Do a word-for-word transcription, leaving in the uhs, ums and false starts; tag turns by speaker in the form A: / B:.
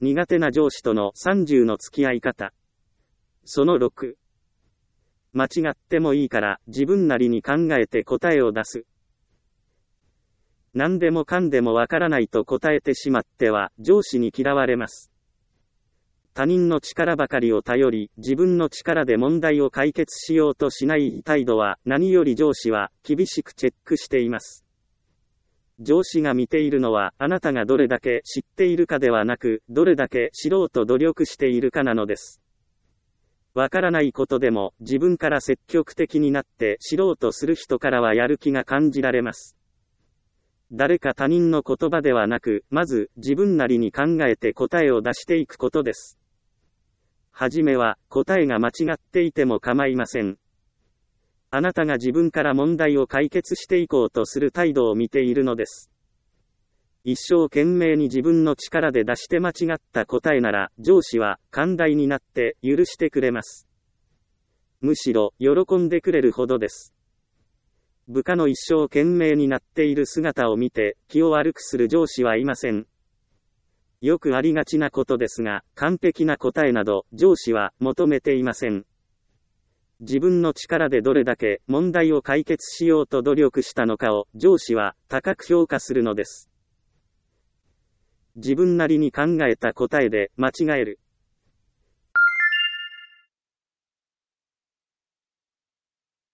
A: 苦手な上司とのさんじゅうの付き合い方。そのろく。間違ってもいいから自分なりに考えて答えを出す。何でもかんでもわからないと答えてしまっては上司に嫌われます。他人の力ばかりを頼り、自分の力で問題を解決しようとしない態度は何より上司は厳しくチェックしています。上司が見ているのはあなたがどれだけ知っているかではなく、どれだけ知ろうと努力しているかなのです。わからないことでも自分から積極的になって知ろうとする人からはやる気が感じられます。誰か他人の言葉ではなく、まず自分なりに考えて答えを出していくことです。はじめは答えが間違っていても構いません。あなたが自分から問題を解決していこうとする態度を見ているのです。一生懸命に自分の力で出して間違った答えなら、上司は寛大になって許してくれます。むしろ喜んでくれるほどです。部下の一生懸命になっている姿を見て気を悪くする上司はいません。よくありがちなことですが、完璧な答えなど上司は求めていません。自分の力でどれだけ問題を解決しようと努力したのかを上司は高く評価するのです。自分なりに考えた答えで間違える。